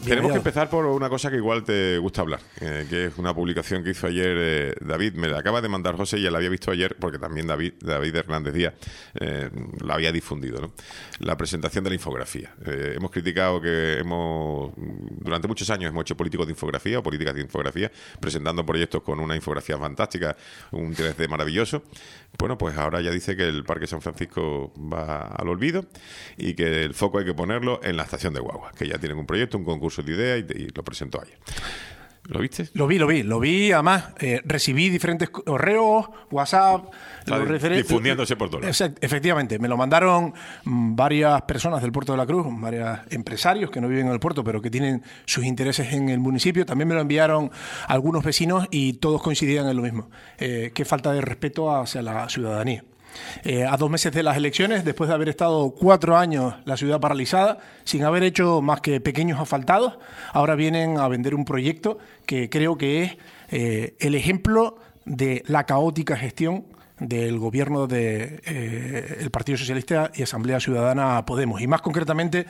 Tenemos que empezar por una cosa que igual te gusta hablar, que es una publicación que hizo ayer David. Me la acaba de mandar José y ya la había visto ayer, porque también David Hernández Díaz la había difundido, ¿no? La presentación de la infografía. Hemos criticado que durante muchos años hemos hecho políticos de infografía o políticas de infografía, presentando proyectos con una infografía fantástica, un 3D maravilloso. Bueno, pues ahora ya dice que el Parque San Francisco va al olvido y que el foco hay que ponerlo en la estación de guagua, que ya tienen un proyecto, un concurso de ideas y lo presentó ayer. ¿Lo viste? Lo vi, además recibí diferentes correos, WhatsApp, difundiéndose por todos lados. Efectivamente, me lo mandaron varias personas del Puerto de la Cruz, varios empresarios que no viven en el puerto, pero que tienen sus intereses en el municipio. También me lo enviaron algunos vecinos y todos coincidían en lo mismo. Qué falta de respeto hacia la ciudadanía. A 2 meses de las elecciones, después de haber estado 4 años la ciudad paralizada, sin haber hecho más que pequeños asfaltados, ahora vienen a vender un proyecto que creo que es el ejemplo de la caótica gestión del gobierno del Partido Socialista y Asamblea Ciudadana Podemos, y más concretamente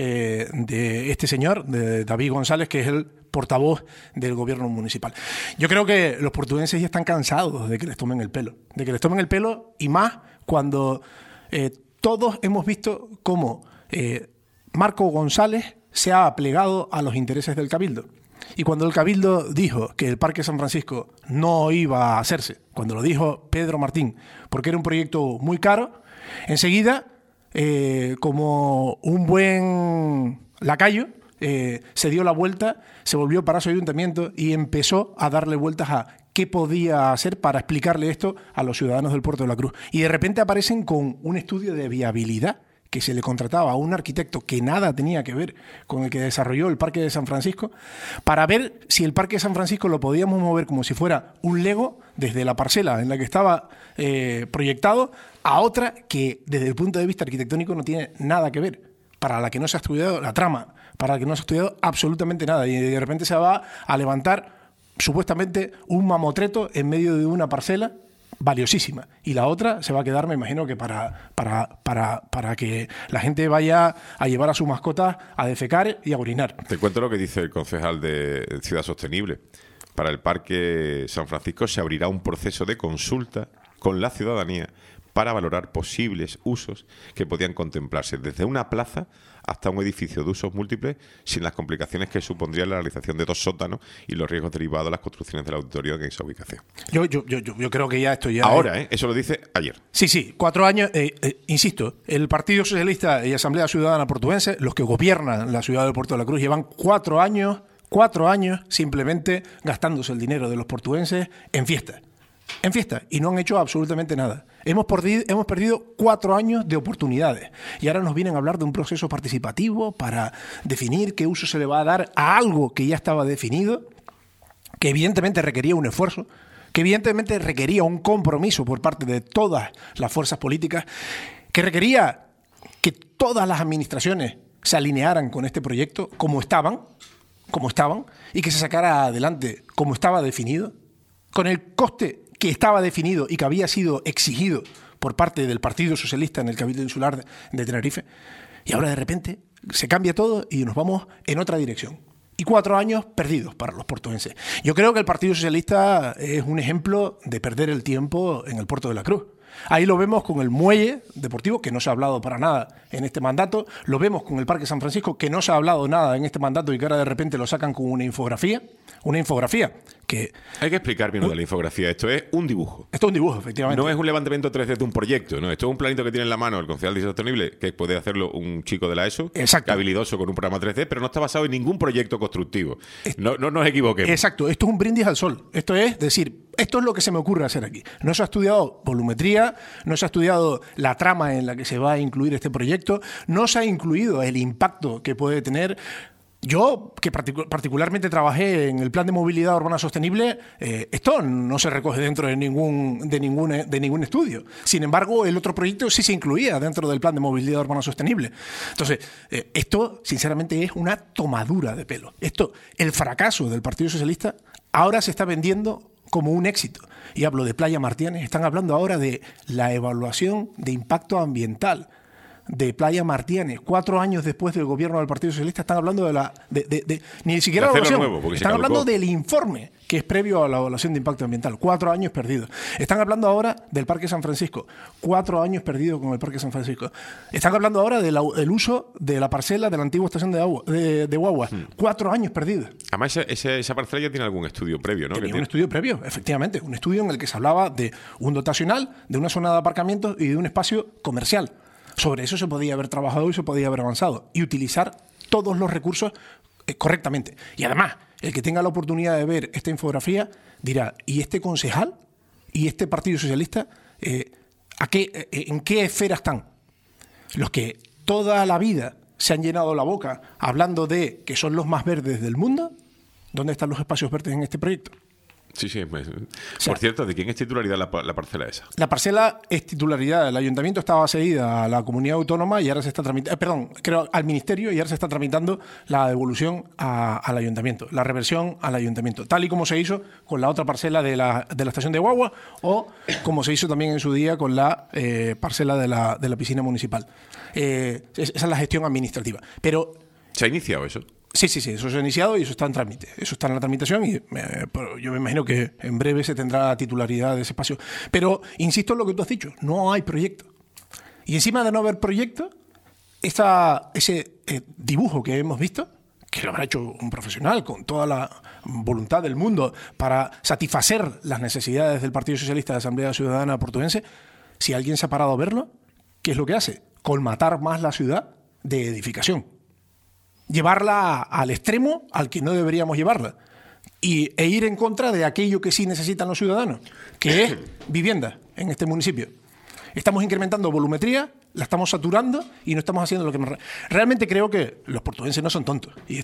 de este señor, de David González, que es el portavoz del gobierno municipal. Yo creo que los portugueses ya están cansados de que les tomen el pelo, y más cuando todos hemos visto cómo Marco González se ha plegado a los intereses del Cabildo. Y cuando el Cabildo dijo que el Parque San Francisco no iba a hacerse, cuando lo dijo Pedro Martín, porque era un proyecto muy caro, enseguida, como un buen lacayo, se dio la vuelta, se volvió para su ayuntamiento y empezó a darle vueltas a qué podía hacer para explicarle esto a los ciudadanos del Puerto de la Cruz. Y de repente aparecen con un estudio de viabilidad que se le contrataba a un arquitecto que nada tenía que ver con el que desarrolló el Parque de San Francisco, para ver si el Parque de San Francisco lo podíamos mover como si fuera un Lego desde la parcela en la que estaba proyectado a otra que desde el punto de vista arquitectónico no tiene nada que ver, para la que no se ha estudiado la trama, para la que no se ha estudiado absolutamente nada, y de repente se va a levantar supuestamente un mamotreto en medio de una parcela valiosísima, y la otra se va a quedar, me imagino, que para que la gente vaya a llevar a sus mascotas a defecar y a orinar. Te cuento lo que dice el concejal de Ciudad Sostenible. Para el Parque San Francisco se abrirá un proceso de consulta con la ciudadanía para valorar posibles usos que podían contemplarse desde una plaza hasta un edificio de usos múltiples, sin las complicaciones que supondría la realización de 2 sótanos y los riesgos derivados de las construcciones del auditorio en esa ubicación. Yo creo que ya esto ya... Ahora, eso lo dice ayer. Sí, 4 años, insisto, el Partido Socialista y Asamblea Ciudadana Portuguesa, los que gobiernan la ciudad del Puerto de la Cruz, llevan 4 años simplemente gastándose el dinero de los portugueses en fiestas, y no han hecho absolutamente nada. Hemos perdido 4 años de oportunidades y ahora nos vienen a hablar de un proceso participativo para definir qué uso se le va a dar a algo que ya estaba definido, que evidentemente requería un esfuerzo, que evidentemente requería un compromiso por parte de todas las fuerzas políticas, que requería que todas las administraciones se alinearan con este proyecto como estaban, y que se sacara adelante como estaba definido, con el coste que estaba definido y que había sido exigido por parte del Partido Socialista en el Cabildo Insular de Tenerife. Y ahora de repente se cambia todo y nos vamos en otra dirección. Y 4 años perdidos para los portugueses. Yo creo que el Partido Socialista es un ejemplo de perder el tiempo en el Puerto de la Cruz. Ahí lo vemos con el muelle deportivo, que no se ha hablado para nada en este mandato. Lo vemos con el Parque San Francisco, que no se ha hablado nada en este mandato y que ahora de repente lo sacan con una infografía. Una infografía que... Hay que explicar bien lo de la infografía. Esto es un dibujo. Esto es un dibujo, efectivamente. No es un levantamiento 3D de un proyecto, no. Esto es un planito que tiene en la mano el concejal de Sostenible, que puede hacerlo un chico de la ESO, exacto, habilidoso con un programa 3D, pero no está basado en ningún proyecto constructivo. No nos equivoquemos. Exacto. Esto es un brindis al sol. Esto es decir, esto es lo que se me ocurre hacer aquí. No se ha estudiado volumetría, no se ha estudiado la trama en la que se va a incluir este proyecto, no se ha incluido el impacto que puede tener. Yo, que particularmente trabajé en el Plan de Movilidad Urbana Sostenible, esto no se recoge dentro de ningún estudio. Sin embargo, el otro proyecto sí se incluía dentro del Plan de Movilidad Urbana Sostenible. Entonces, esto, sinceramente, es una tomadura de pelo. El fracaso del Partido Socialista ahora se está vendiendo como un éxito. Y hablo de Playa Martínez, están hablando ahora de la evaluación de impacto ambiental de Playa Martínez, 4 años después del gobierno del Partido Socialista, están hablando ni siquiera de la evaluación, están hablando del informe que es previo a la evaluación de impacto ambiental. 4 años perdidos. Están hablando ahora del Parque San Francisco. 4 años perdidos con el Parque San Francisco. Están hablando ahora del uso de la parcela de la antigua estación de Guagua. 4 años perdidos. Además, esa parcela ya tiene algún estudio previo, ¿no? Tenía un estudio previo, efectivamente. Un estudio en el que se hablaba de un dotacional, de una zona de aparcamientos y de un espacio comercial. Sobre eso se podía haber trabajado y se podía haber avanzado. Y utilizar todos los recursos correctamente. Y además, el que tenga la oportunidad de ver esta infografía dirá, ¿y este concejal y este Partido Socialista en qué esfera están? Los que toda la vida se han llenado la boca hablando de que son los más verdes del mundo. ¿Dónde están los espacios verdes en este proyecto? Sí. Por cierto, ¿de quién es titularidad la parcela esa? La parcela es titularidad del ayuntamiento, estaba cedida a la comunidad autónoma y ahora se está tramitando, al ministerio, y ahora se está tramitando la devolución al ayuntamiento, la reversión al ayuntamiento, tal y como se hizo con la otra parcela de la estación de Guagua o como se hizo también en su día con la parcela de la piscina municipal. Esa es la gestión administrativa. Pero ¿se ha iniciado eso? Sí, eso se ha iniciado y eso está en trámite. Eso está en la tramitación y yo me imagino que en breve se tendrá titularidad de ese espacio. Pero insisto en lo que tú has dicho, no hay proyecto. Y encima de no haber proyecto, ese dibujo que hemos visto, que lo habrá hecho un profesional con toda la voluntad del mundo para satisfacer las necesidades del Partido Socialista de Asamblea Ciudadana Portuense, si alguien se ha parado a verlo, ¿qué es lo que hace? Colmatar más la ciudad de edificación. Llevarla al extremo al que no deberíamos llevarla e ir en contra de aquello que sí necesitan los ciudadanos, que es vivienda en este municipio. Estamos incrementando volumetría, la estamos saturando y no estamos haciendo lo que realmente creo que los portugueses no son tontos y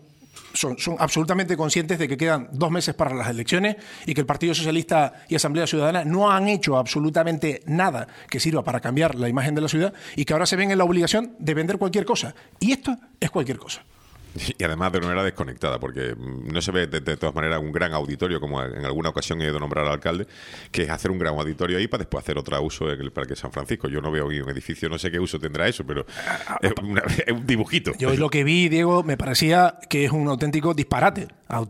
son absolutamente conscientes de que quedan 2 meses para las elecciones y que el Partido Socialista y Asamblea Ciudadana no han hecho absolutamente nada que sirva para cambiar la imagen de la ciudad y que ahora se ven en la obligación de vender cualquier cosa. Y esto es cualquier cosa. Y además de una manera desconectada, porque no se ve de todas maneras un gran auditorio, como en alguna ocasión he ido a nombrar al alcalde, que es hacer un gran auditorio ahí para después hacer otro uso en el Parque San Francisco. Yo no veo un edificio, no sé qué uso tendrá eso, pero es un dibujito. Yo lo que vi, Diego, me parecía que es un auténtico disparate.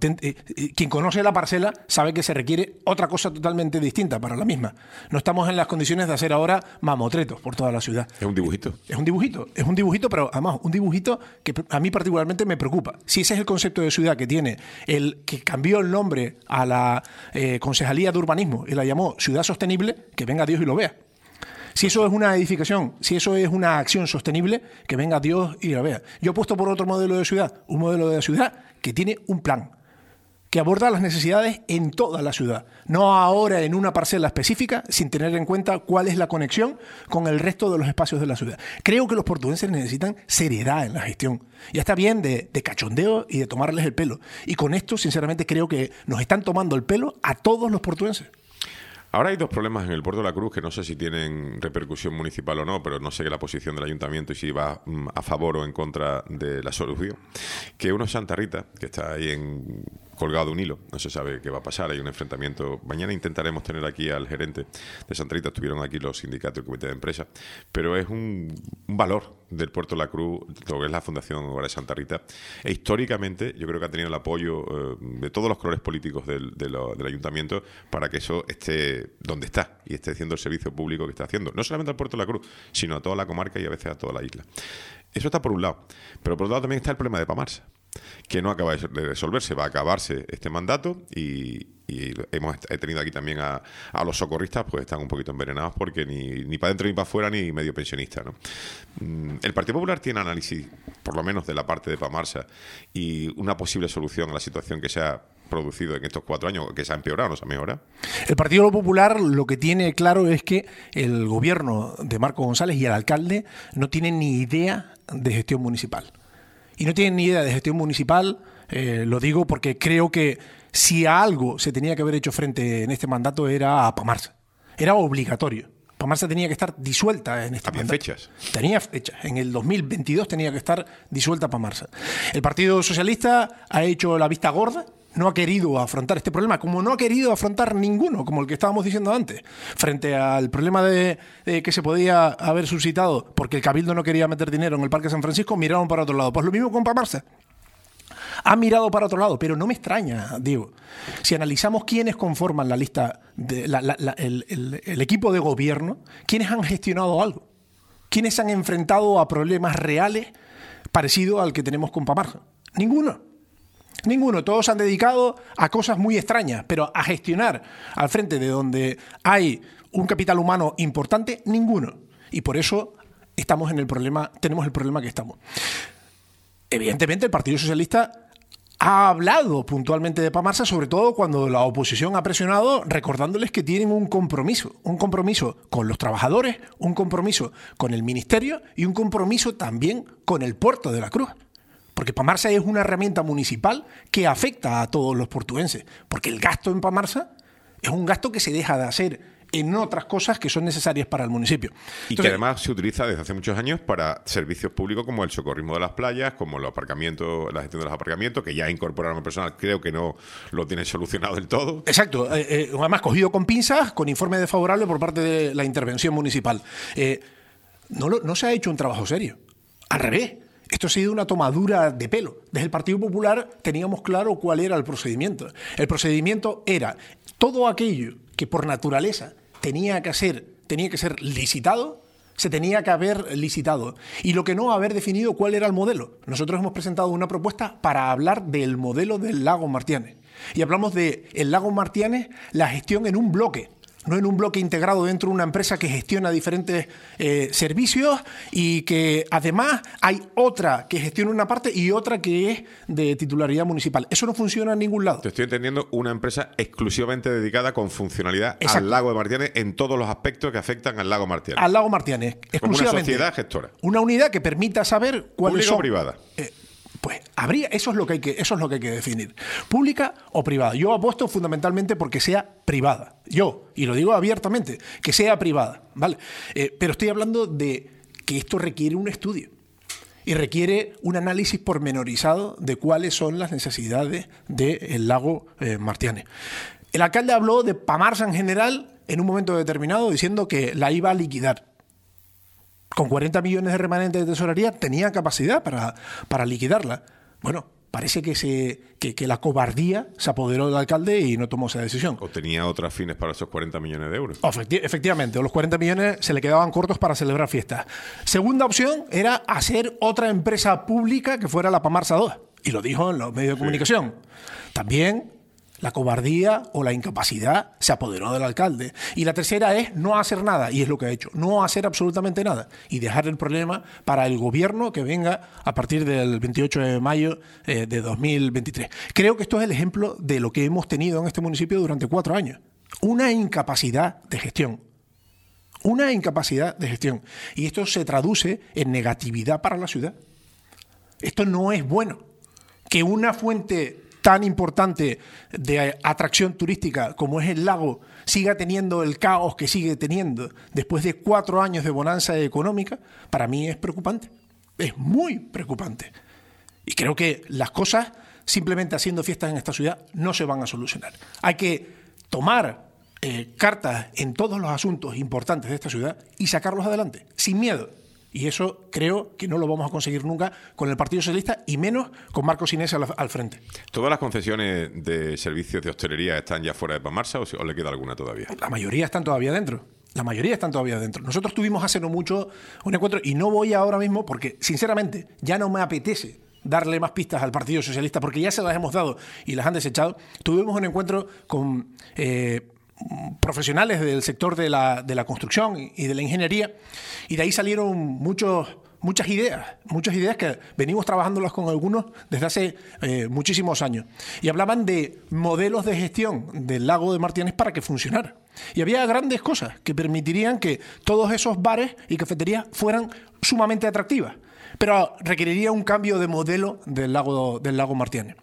Quien conoce la parcela sabe que se requiere otra cosa totalmente distinta para la misma. No estamos en las condiciones de hacer ahora mamotretos por toda la ciudad. Es un dibujito. Es un dibujito, pero además un dibujito que a mí particularmente me preocupa. Si ese es el concepto de ciudad que tiene el que cambió el nombre a la Concejalía de Urbanismo y la llamó Ciudad Sostenible, que venga Dios y lo vea. Si eso es una edificación, si eso es una acción sostenible, que venga Dios y lo vea. Yo apuesto por otro modelo de ciudad, un modelo de ciudad que tiene un plan, que aborda las necesidades en toda la ciudad, no ahora en una parcela específica, sin tener en cuenta cuál es la conexión con el resto de los espacios de la ciudad. Creo que los portugueses necesitan seriedad en la gestión. Ya está bien de cachondeo y de tomarles el pelo. Y con esto, sinceramente, creo que nos están tomando el pelo a todos los portugueses. Ahora hay 2 problemas en el Puerto de la Cruz que no sé si tienen repercusión municipal o no, pero no sé qué la posición del ayuntamiento y si va a favor o en contra de la solución. Que uno es Santa Rita, que está ahí colgado de un hilo, no se sabe qué va a pasar, hay un enfrentamiento. Mañana intentaremos tener aquí al gerente de Santa Rita, estuvieron aquí los sindicatos y el comité de empresa, pero es un valor del Puerto de la Cruz, lo que es la Fundación Hogares Santa Rita, e históricamente yo creo que ha tenido el apoyo de todos los colores políticos del ayuntamiento para que eso esté donde está y esté haciendo el servicio público que está haciendo, no solamente al Puerto de la Cruz, sino a toda la comarca y a veces a toda la isla. Eso está por un lado, pero por otro lado también está el problema de Pamarsa, que no acaba de resolverse, va a acabarse este mandato y he tenido aquí también a los socorristas, pues están un poquito envenenados porque ni para adentro ni para afuera ni medio pensionista, ¿no? El Partido Popular tiene análisis, por lo menos de la parte de Pamarsa, y una posible solución a la situación que se ha producido en estos 4 años, que se ha empeorado, no se ha mejorado. El Partido Popular lo que tiene claro es que el gobierno de Marco González y el alcalde no tienen ni idea de gestión municipal. Y no tienen ni idea de gestión municipal, lo digo porque creo que si a algo se tenía que haber hecho frente en este mandato era a Pamarsa. Era obligatorio. Pamarsa tenía que estar disuelta en este mandato. ¿Había fechas? Tenía fechas. En el 2022 tenía que estar disuelta Pamarsa. El Partido Socialista ha hecho la vista gorda, no ha querido afrontar este problema, como no ha querido afrontar ninguno, como el que estábamos diciendo antes, frente al problema de que se podía haber suscitado porque el Cabildo no quería meter dinero en el Parque San Francisco, miraron para otro lado. Pues lo mismo con Pamarsa. Ha mirado para otro lado, pero no me extraña, Diego. Si analizamos quiénes conforman la lista, el equipo de gobierno, quiénes han gestionado algo, quiénes se han enfrentado a problemas reales parecidos al que tenemos con Pamarsa. Ninguno. Todos se han dedicado a cosas muy extrañas, pero a gestionar al frente de donde hay un capital humano importante, ninguno. Y por eso estamos en el problema, tenemos el problema que estamos. Evidentemente, el Partido Socialista ha hablado puntualmente de Pamarsa, sobre todo cuando la oposición ha presionado, recordándoles que tienen un compromiso con los trabajadores, un compromiso con el Ministerio y un compromiso también con el Puerto de la Cruz. Porque Pamarsa es una herramienta municipal que afecta a todos los portuenses, porque el gasto en Pamarsa es un gasto que se deja de hacer en otras cosas que son necesarias para el municipio. Y que además se utiliza desde hace muchos años para servicios públicos como el socorrismo de las playas, como los aparcamientos, la gestión de los aparcamientos, que ya incorporaron al personal, creo que no lo tienen solucionado del todo. Exacto, además cogido con pinzas, con informe desfavorable por parte de la intervención municipal. No se ha hecho un trabajo serio, al revés. Esto ha sido una tomadura de pelo. Desde el Partido Popular teníamos claro cuál era el procedimiento. El procedimiento era todo aquello que por naturaleza tenía que ser licitado, se tenía que haber licitado. Y lo que no, haber definido cuál era el modelo. Nosotros hemos presentado una propuesta para hablar del modelo del lago Martianes. Y hablamos del lago Martianes, la gestión en un bloque. No en un bloque integrado dentro de una empresa que gestiona diferentes servicios y que además hay otra que gestiona una parte y otra que es de titularidad municipal. Eso no funciona en ningún lado. Te estoy entendiendo una empresa exclusivamente dedicada con funcionalidad al lago de Martianes en todos los aspectos que afectan al lago Martianes. Al lago Martianes, exclusivamente. Como una sociedad gestora. Una unidad que permita saber cuáles son. ¿Pública o privada? Pues eso es lo que hay que definir. ¿Pública o privada? Yo apuesto fundamentalmente porque sea privada. Y lo digo abiertamente, que sea privada, ¿vale? Pero estoy hablando de que esto requiere un estudio y requiere un análisis pormenorizado de cuáles son las necesidades del lago Martianes. El alcalde habló de Pamarsa en general en un momento determinado diciendo que la iba a liquidar. Con 40 millones de remanentes de tesorería tenía capacidad para liquidarla. Bueno, parece que la cobardía se apoderó del alcalde y no tomó esa decisión. ¿O tenía otras fines para esos 40 millones de euros? Efectivamente, los 40 millones se le quedaban cortos para celebrar fiestas. Segunda opción era hacer otra empresa pública que fuera la Pamarsa 2. Y lo dijo en los medios de comunicación. También la cobardía o la incapacidad se apoderó del alcalde. Y la tercera es no hacer nada, y es lo que ha hecho, no hacer absolutamente nada y dejar el problema para el gobierno que venga a partir del 28 de mayo de 2023. Creo que esto es el ejemplo de lo que hemos tenido en este municipio durante 4 años. Una incapacidad de gestión. Una incapacidad de gestión. Y esto se traduce en negatividad para la ciudad. Esto no es bueno. Que una fuente tan importante de atracción turística como es el lago siga teniendo el caos que sigue teniendo después de 4 años de bonanza económica, para mí es preocupante. Es muy preocupante. Y creo que las cosas, simplemente haciendo fiestas en esta ciudad, no se van a solucionar. Hay que tomar cartas en todos los asuntos importantes de esta ciudad y sacarlos adelante, sin miedo. Y eso creo que no lo vamos a conseguir nunca con el Partido Socialista y menos con Marcos Inés al frente. ¿Todas las concesiones de servicios de hostelería están ya fuera de Pamarsa o le queda alguna todavía? La mayoría están todavía dentro. Nosotros tuvimos hace no mucho un encuentro y no voy ahora mismo porque, sinceramente, ya no me apetece darle más pistas al Partido Socialista porque ya se las hemos dado y las han desechado. Tuvimos un encuentro con profesionales del sector de la construcción y de la ingeniería y de ahí salieron muchas ideas que venimos trabajándolas con algunos desde hace muchísimos años y hablaban de modelos de gestión del lago de Martianes para que funcionara y había grandes cosas que permitirían que todos esos bares y cafeterías fueran sumamente atractivas, pero requeriría un cambio de modelo del lago Martianes.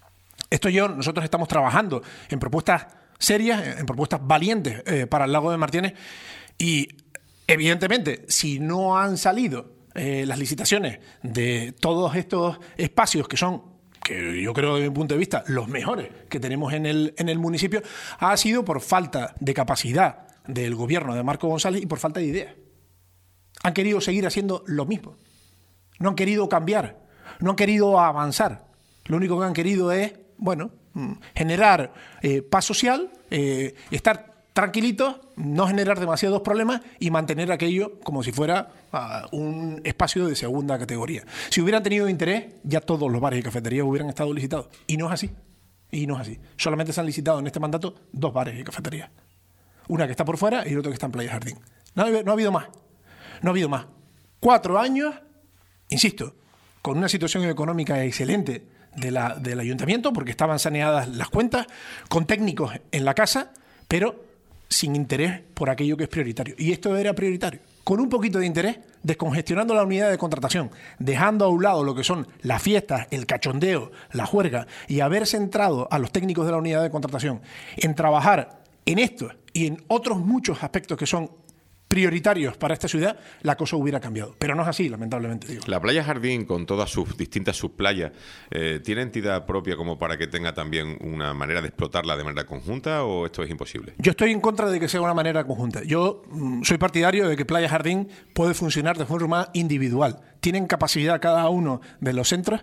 Nosotros estamos trabajando en propuestas serias, en propuestas valientes para el lago de Martianes y evidentemente si no han salido las licitaciones de todos estos espacios que que yo creo, desde mi punto de vista, los mejores que tenemos en el municipio, ha sido por falta de capacidad del gobierno de Marco González y por falta de ideas. Han querido seguir haciendo lo mismo. No han querido cambiar, no han querido avanzar. Lo único que han querido es, bueno, generar paz social, estar tranquilitos, no generar demasiados problemas y mantener aquello como si fuera un espacio de segunda categoría. Si hubieran tenido interés, ya todos los bares y cafeterías hubieran estado licitados. Y no es así. Y no es así. Solamente se han licitado en este mandato 2 bares y cafeterías. Una que está por fuera y otra que está en Playa Jardín. No ha habido más. No ha habido más. 4 años, insisto, con una situación económica excelente del ayuntamiento, porque estaban saneadas las cuentas, con técnicos en la casa, pero sin interés por aquello que es prioritario. Y esto era prioritario. Con un poquito de interés, descongestionando la unidad de contratación, dejando a un lado lo que son las fiestas, el cachondeo, la juerga, y haber centrado a los técnicos de la unidad de contratación en trabajar en esto y en otros muchos aspectos que son prioritarios para esta ciudad, la cosa hubiera cambiado. Pero no es así, lamentablemente, digo. La Playa Jardín, con todas sus distintas subplayas, ¿tiene entidad propia como para que tenga también una manera de explotarla de manera conjunta o esto es imposible? Yo estoy en contra de que sea una manera conjunta. Yo soy partidario de que Playa Jardín puede funcionar de forma individual. Tienen capacidad cada uno de los centros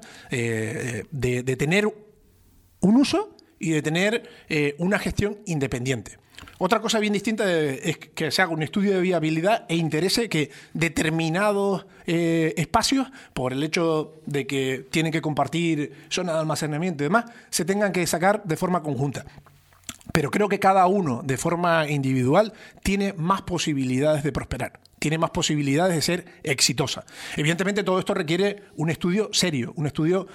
de tener un uso y de tener una gestión independiente. Otra cosa bien distinta es que se haga un estudio de viabilidad e interese que determinados espacios, por el hecho de que tienen que compartir zonas de almacenamiento y demás, se tengan que sacar de forma conjunta. Pero creo que cada uno, de forma individual, tiene más posibilidades de prosperar, tiene más posibilidades de ser exitosa. Evidentemente, todo esto requiere un estudio serio, un estudio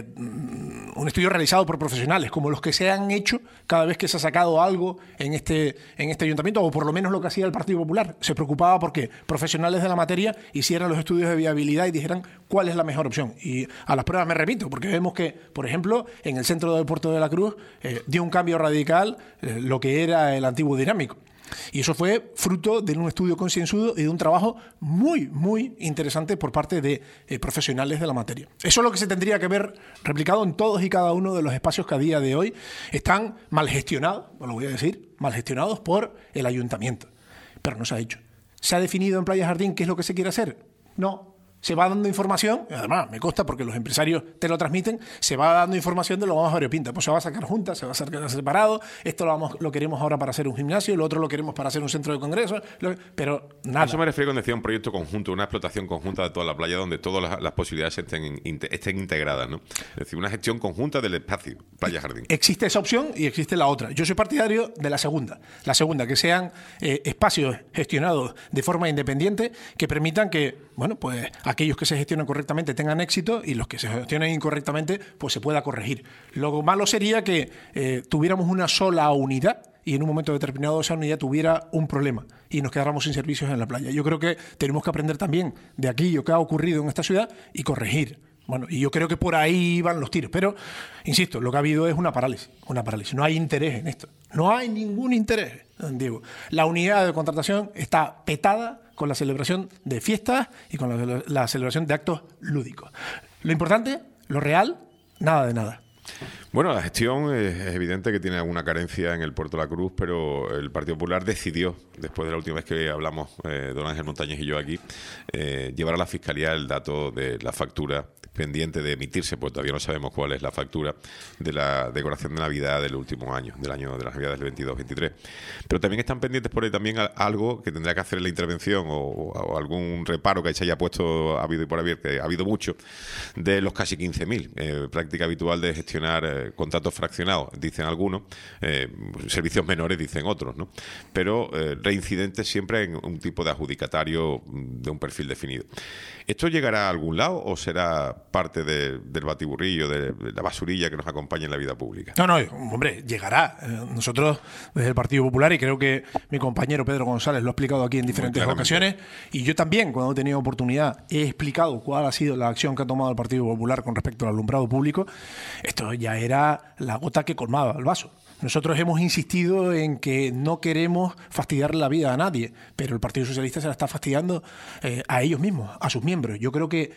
realizado por profesionales, como los que se han hecho cada vez que se ha sacado algo en este ayuntamiento, o por lo menos lo que hacía el Partido Popular. Se preocupaba porque profesionales de la materia hicieran los estudios de viabilidad y dijeran cuál es la mejor opción. Y a las pruebas me remito, porque vemos que, por ejemplo, en el centro del Puerto de la Cruz dio un cambio radical lo que era el antiguo dinámico. Y eso fue fruto de un estudio concienzudo y de un trabajo muy, muy interesante por parte de profesionales de la materia. Eso es lo que se tendría que ver replicado en todos y cada uno de los espacios que a día de hoy están mal gestionados, os lo voy a decir, mal gestionados por el ayuntamiento. Pero no se ha hecho. ¿Se ha definido en Playa Jardín qué es lo que se quiere hacer? No. Se va dando información, y además me consta porque los empresarios te lo transmiten, se va dando información de lo más variopinta. Pues se va a sacar juntas, se va a sacar separado, esto lo queremos ahora para hacer un gimnasio, lo otro lo queremos para hacer un centro de congresos, pero nada. A eso me refiero cuando decía un proyecto conjunto, una explotación conjunta de toda la playa donde todas las posibilidades estén integradas, ¿no? Es decir, una gestión conjunta del espacio, Playa Jardín. Existe esa opción y existe la otra. Yo soy partidario de la segunda. La segunda, que sean espacios gestionados de forma independiente que permitan que, bueno, pues aquellos que se gestionan correctamente tengan éxito y los que se gestionen incorrectamente pues se pueda corregir. Lo malo sería que tuviéramos una sola unidad y en un momento determinado esa unidad tuviera un problema y nos quedáramos sin servicios en la playa. Yo creo que tenemos que aprender también de aquello que ha ocurrido en esta ciudad y corregir. Bueno, y yo creo que por ahí van los tiros. Pero, insisto, lo que ha habido es una parálisis. No hay interés en esto. No hay ningún interés, Diego. La unidad de contratación está petada con la celebración de fiestas y con la celebración de actos lúdicos. Lo importante, lo real, nada de nada. Bueno, la gestión es evidente que tiene alguna carencia en el Puerto de la Cruz, pero el Partido Popular decidió, después de la última vez que hablamos, don Ángel Montañez y yo aquí, llevar a la Fiscalía el dato de la factura pendiente de emitirse, pues todavía no sabemos cuál es la factura de la decoración de Navidad del último año, de las Navidades del 22-23. Pero también están pendientes por ahí también algo que tendrá que hacer en la intervención o algún reparo que se haya puesto, ha habido y por haber, que ha habido mucho, de los casi 15.000. Práctica habitual de gestionar contratos fraccionados, dicen algunos, servicios menores, dicen otros, ¿no? Pero reincidentes siempre en un tipo de adjudicatario de un perfil definido. ¿Esto llegará a algún lado o será parte del batiburrillo, de la basurilla que nos acompaña en la vida pública? No, hombre, llegará. Nosotros, desde el Partido Popular, y creo que mi compañero Pedro González lo ha explicado aquí en diferentes ocasiones, y yo también, cuando he tenido oportunidad, he explicado cuál ha sido la acción que ha tomado el Partido Popular con respecto al alumbrado público. Esto ya era la gota que colmaba el vaso. Nosotros hemos insistido en que no queremos fastidiarle la vida a nadie, pero el Partido Socialista se la está fastidiando a ellos mismos, a sus miembros. Yo creo que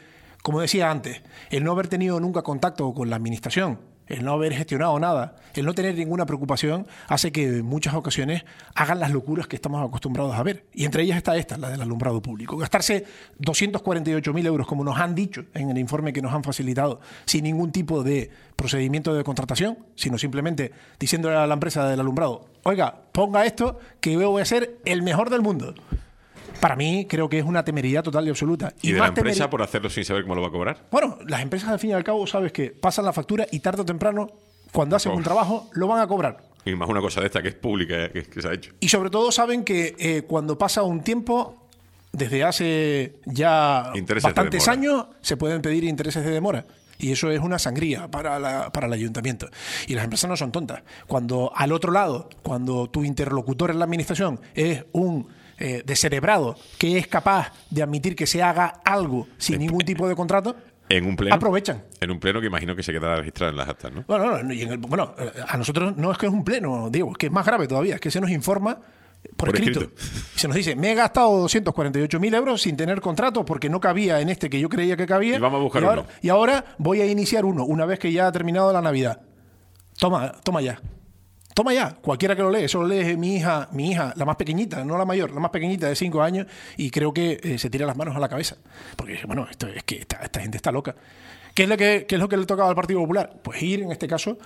como decía antes, el no haber tenido nunca contacto con la administración, el no haber gestionado nada, el no tener ninguna preocupación, hace que en muchas ocasiones hagan las locuras que estamos acostumbrados a ver. Y entre ellas está esta, la del alumbrado público. Gastarse 248.000 euros, como nos han dicho en el informe que nos han facilitado, sin ningún tipo de procedimiento de contratación, sino simplemente diciéndole a la empresa del alumbrado, oiga, ponga esto que yo voy a ser el mejor del mundo. Para mí creo que es una temeridad total y absoluta. ¿Y de la empresa por hacerlo sin saber cómo lo va a cobrar? Bueno, las empresas al fin y al cabo sabes que pasan la factura y tarde o temprano, cuando hacen un trabajo, lo van a cobrar. Y más una cosa de esta que es pública, que se ha hecho. Y sobre todo saben que cuando pasa un tiempo, desde hace ya bastantes años, se pueden pedir intereses de demora. Y eso es una sangría para el ayuntamiento. Y las empresas no son tontas. Cuando al otro lado, cuando tu interlocutor en la administración es un descerebrado que es capaz de admitir que se haga algo sin ningún tipo de contrato, en un pleno, aprovechan. En un pleno que imagino que se quedará registrado en las actas, ¿no? Bueno, a nosotros no es que es un pleno, Diego, es que es más grave todavía, es que se nos informa por escrito. Se nos dice, me he gastado 248.000 euros sin tener contrato porque no cabía en este que yo creía que cabía. Y vamos a buscar uno. Y ahora voy a iniciar uno, una vez que ya ha terminado la Navidad. Toma ya. Toma ya, cualquiera que lo lee. Eso lo lee mi hija, la más pequeñita, no la mayor, la más pequeñita de 5 años, y creo que se tira las manos a la cabeza. Porque, bueno, esto es que esta gente está loca. ¿Qué es lo que le tocaba al Partido Popular? Pues ir, en este caso,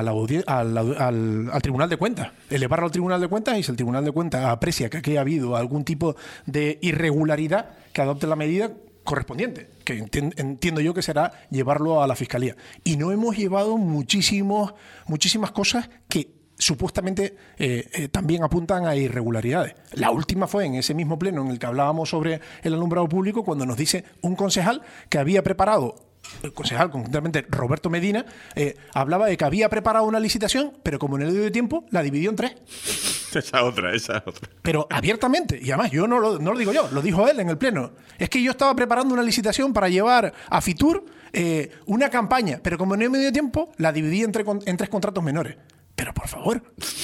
al Tribunal de Cuentas. Elevarlo al Tribunal de Cuentas, y si el Tribunal de Cuentas aprecia que aquí ha habido algún tipo de irregularidad, que adopte la medida correspondiente, que entiendo yo que será llevarlo a la Fiscalía. Y no hemos llevado muchísimas cosas que supuestamente también apuntan a irregularidades. La última fue en ese mismo pleno en el que hablábamos sobre el alumbrado público, cuando nos dice un concejal que había preparado, el concejal concretamente Roberto Medina, hablaba de que había preparado una licitación, pero como no le dio tiempo, la dividió en 3. Esa otra. Pero abiertamente, y además yo no lo digo yo, lo dijo él en el pleno. Es que yo estaba preparando una licitación para llevar a Fitur una campaña, pero como no me dio tiempo, la dividí en 3 contratos menores. Pero por favor,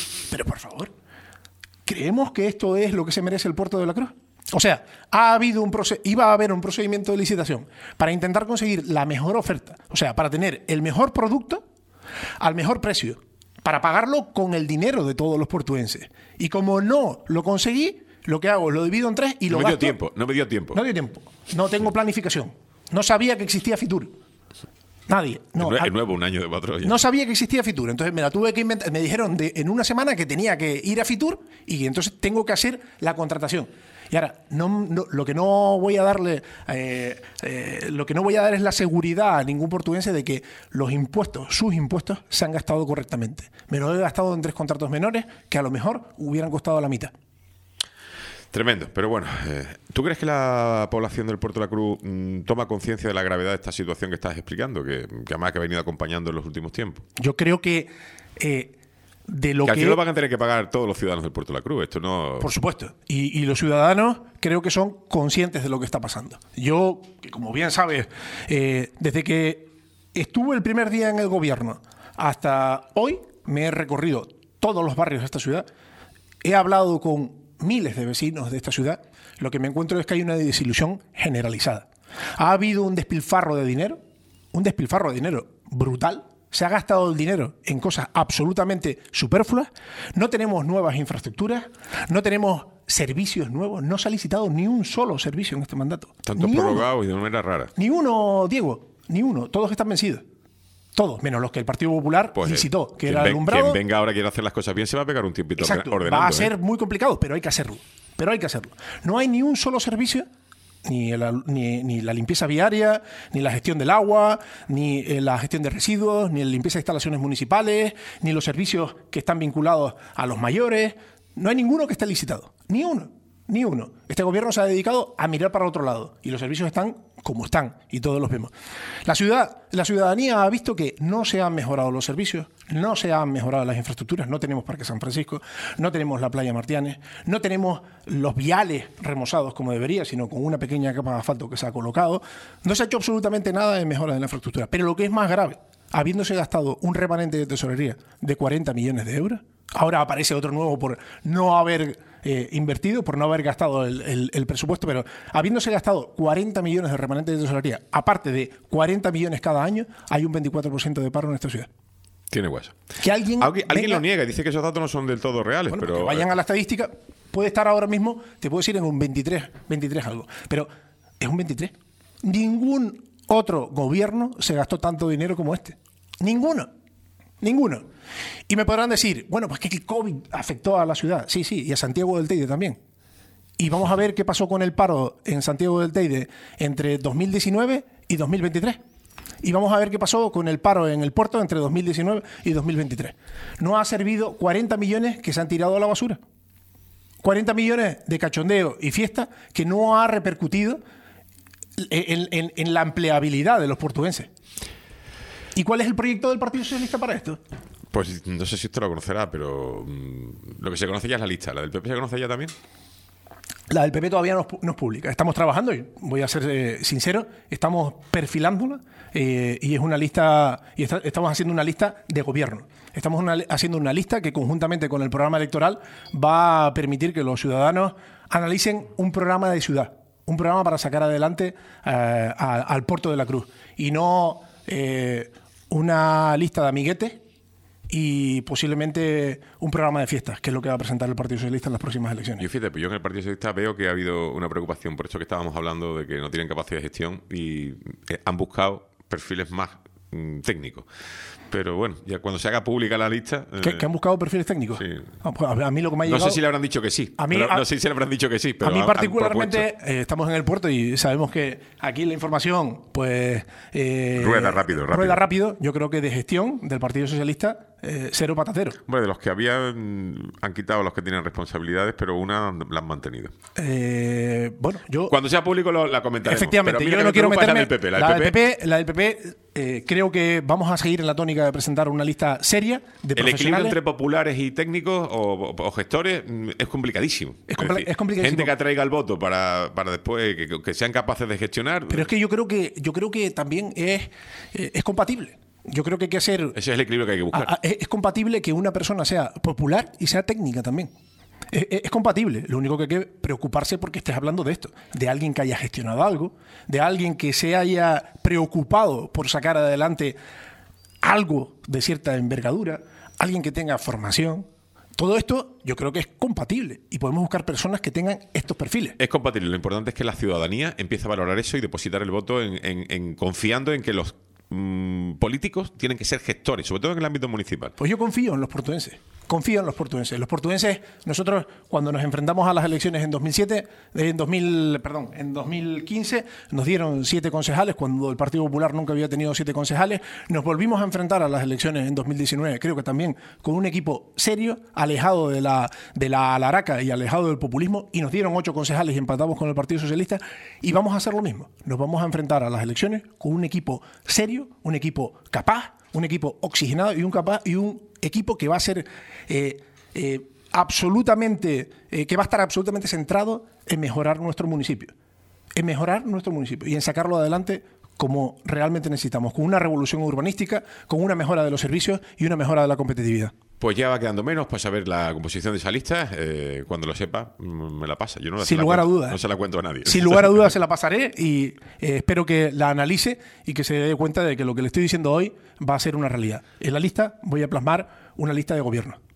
¿creemos que esto es lo que se merece el Puerto de la Cruz? O sea, iba a haber un procedimiento de licitación para intentar conseguir la mejor oferta, o sea, para tener el mejor producto al mejor precio, para pagarlo con el dinero de todos los portuenses. Y como no lo conseguí, lo que hago, lo divido en 3 y lo gasto. No me dio tiempo. No tengo planificación. No sabía que existía Fitur. Nadie. Es nuevo, un año de patrón. No sabía que existía Fitur, entonces me la tuve que inventar. Me dijeron en una semana que tenía que ir a Fitur y entonces tengo que hacer la contratación. Y ahora, lo que no voy a darle, lo que no voy a dar es la seguridad a ningún portugués de que sus impuestos, se han gastado correctamente. Me lo he gastado en 3 contratos menores que a lo mejor hubieran costado la mitad. Tremendo, pero bueno, ¿tú crees que la población del Puerto de la Cruz toma conciencia de la gravedad de esta situación que estás explicando, que además que ha venido acompañando en los últimos tiempos? Yo creo que de lo que... al final lo van a tener que pagar todos los ciudadanos del Puerto de la Cruz, esto no... Por supuesto, y los ciudadanos creo que son conscientes de lo que está pasando. Yo, que como bien sabes, desde que estuve el primer día en el gobierno hasta hoy, me he recorrido todos los barrios de esta ciudad, he hablado con miles de vecinos de esta ciudad. Lo que me encuentro es que hay una desilusión generalizada. Ha habido un despilfarro de dinero brutal. Se ha gastado el dinero en cosas absolutamente superfluas. No tenemos nuevas infraestructuras, no tenemos servicios nuevos. No se ha licitado ni un solo servicio en este mandato. Tanto prorrogados y de manera rara. Ni uno, Diego, ni uno. Todos están vencidos. Todos, menos los que el Partido Popular licitó, que era el alumbrado. Quien venga ahora quiere hacer las cosas bien se va a pegar un tiempito. Exacto, ordenando. Va a ser muy complicado, pero hay que hacerlo. No hay ni un solo servicio, ni la limpieza viaria, ni la gestión del agua, ni la gestión de residuos, ni la limpieza de instalaciones municipales, ni los servicios que están vinculados a los mayores. No hay ninguno que esté licitado. Ni uno. Este gobierno se ha dedicado a mirar para otro lado y los servicios están como están y todos los vemos. La ciudadanía ha visto que no se han mejorado los servicios, no se han mejorado las infraestructuras, no tenemos Parque San Francisco, no tenemos la playa Martianes, no tenemos los viales remozados como debería, sino con una pequeña capa de asfalto que se ha colocado. No se ha hecho absolutamente nada en mejora de la infraestructura. Pero lo que es más grave, habiéndose gastado un remanente de tesorería de 40 millones de euros, ahora aparece otro nuevo por no haber invertido, por no haber gastado el presupuesto, pero habiéndose gastado 40 millones de remanentes de tesorería, aparte de 40 millones cada año, hay un 24% de paro en esta ciudad. Tiene hueso. Que alguien lo niega y dice que esos datos no son del todo reales. Bueno, pero que vayan a la estadística, puede estar ahora mismo, te puedo decir en un 23 algo, pero es un 23. Ningún otro gobierno se gastó tanto dinero como este. Ninguno. Y me podrán decir, bueno, pues que el COVID afectó a la ciudad. Sí, y a Santiago del Teide también. Y vamos a ver qué pasó con el paro en Santiago del Teide entre 2019 y 2023. Y vamos a ver qué pasó con el paro en el puerto entre 2019 y 2023. No ha servido 40 millones que se han tirado a la basura. 40 millones de cachondeo y fiesta que no ha repercutido en la empleabilidad de los portugueses. ¿Y cuál es el proyecto del Partido Socialista para esto? Pues no sé si usted lo conocerá, pero lo que se conoce ya es la lista. ¿La del PP se conoce ya también? La del PP todavía no es pública. Estamos trabajando, y voy a ser sincero, estamos perfilándola y es una lista, estamos haciendo una lista de gobierno. Estamos haciendo una lista que conjuntamente con el programa electoral va a permitir que los ciudadanos analicen un programa de ciudad, un programa para sacar adelante al Puerto de la Cruz y no una lista de amiguetes y posiblemente un programa de fiestas, que es lo que va a presentar el Partido Socialista en las próximas elecciones. Yo fíjate, pues yo en el Partido Socialista veo que ha habido una preocupación por eso que estábamos hablando, de que no tienen capacidad de gestión y han buscado perfiles más técnicos. Pero bueno, ya cuando se haga pública la lista... ¿Que han buscado perfiles técnicos? Sí. Pues a mí lo que me ha llegado... No sé si le habrán dicho que sí. No sé si le habrán dicho que sí, pero a mí particularmente, estamos en el puerto y sabemos que aquí la información, pues... rueda rápido. Yo creo que de gestión del Partido Socialista, cero patatero. Bueno, de los que han quitado los que tienen responsabilidades, pero una la han mantenido. Bueno, yo... Cuando sea público la comentaremos. Efectivamente, yo no quiero meterme... La del PP, creo que vamos a seguir en la tónica de presentar una lista seria de profesionales. El equilibrio entre populares y técnicos o gestores es complicadísimo. Es complicadísimo. Gente que atraiga el voto para después que sean capaces de gestionar. Pero es que yo creo que también es compatible. Yo creo que hay que hacer... Ese es el equilibrio que hay que buscar. Es compatible que una persona sea popular y sea técnica también. Es compatible. Lo único que hay que preocuparse porque estés hablando de esto, de alguien que haya gestionado algo, de alguien que se haya preocupado por sacar adelante algo de cierta envergadura, alguien que tenga formación. Todo esto yo creo que es compatible y podemos buscar personas que tengan estos perfiles. Es compatible. Lo importante es que la ciudadanía empiece a valorar eso y depositar el voto confiando en que los políticos tienen que ser gestores, sobre todo en el ámbito municipal. Pues yo confío en los portugueses. Los portugueses, nosotros cuando nos enfrentamos a las elecciones en 2015, nos dieron 7 concejales, cuando el Partido Popular nunca había tenido 7 concejales. Nos volvimos a enfrentar a las elecciones en 2019, creo que también con un equipo serio, alejado de la alaraca y alejado del populismo, y nos dieron 8 concejales y empatamos con el Partido Socialista, y vamos a hacer lo mismo. Nos vamos a enfrentar a las elecciones con un equipo serio, un equipo capaz, un equipo oxigenado y un equipo que va a ser que va a estar absolutamente centrado en mejorar nuestro municipio. Y en sacarlo adelante como realmente necesitamos, con una revolución urbanística, con una mejora de los servicios y una mejora de la competitividad. Pues ya va quedando menos para saber la composición de esa lista. Cuando lo sepa, me la pasa. Yo no Sin lugar a dudas. No se la cuento a nadie. Sin lugar a dudas se la pasaré y espero que la analice y que se dé cuenta de que lo que le estoy diciendo hoy va a ser una realidad. En la lista voy a plasmar una lista de gobierno.